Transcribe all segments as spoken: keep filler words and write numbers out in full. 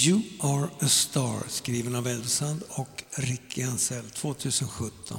You are a star, skriven av Elvsand och Ricky Ansell tjugohundrasjutton.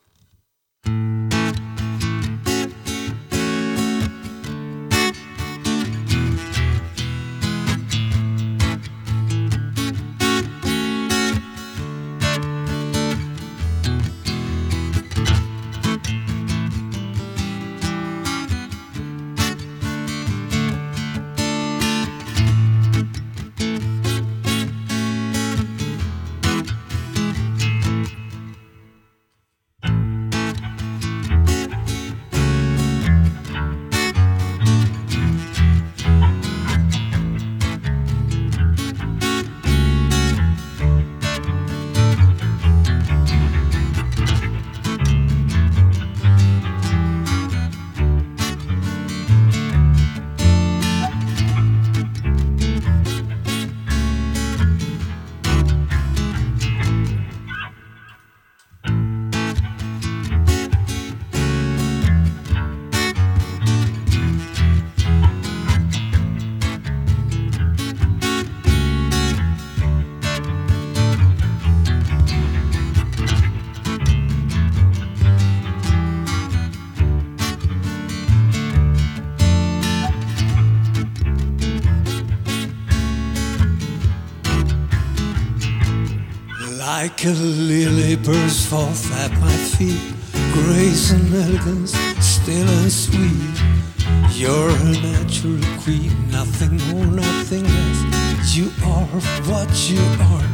Like a lily bursts forth at my feet, grace and elegance, still and sweet. You're a natural queen, nothing more, nothing less. You are what you are.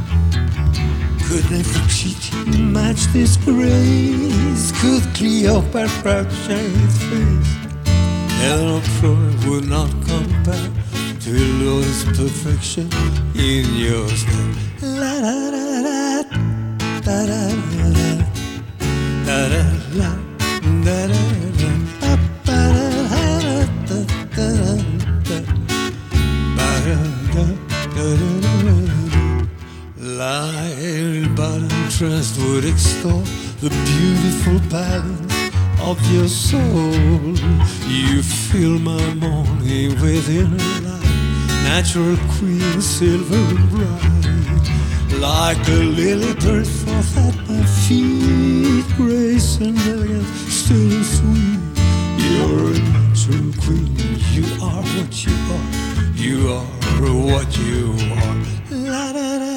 Could Nefertiti match this grace? Could Cleopatra shine its face? Eleanor Troy would not compare to Lotus perfection in your style. La da da da da da da da da da da da Light but interest would extol the beautiful balance of your soul. You fill my morning with inner light, natural queen, silver and bright. Like a lily bursts forth at my feet, grace and elegance, still and sweet. You're a natural queen, you are what you are. You are what you are. La da da.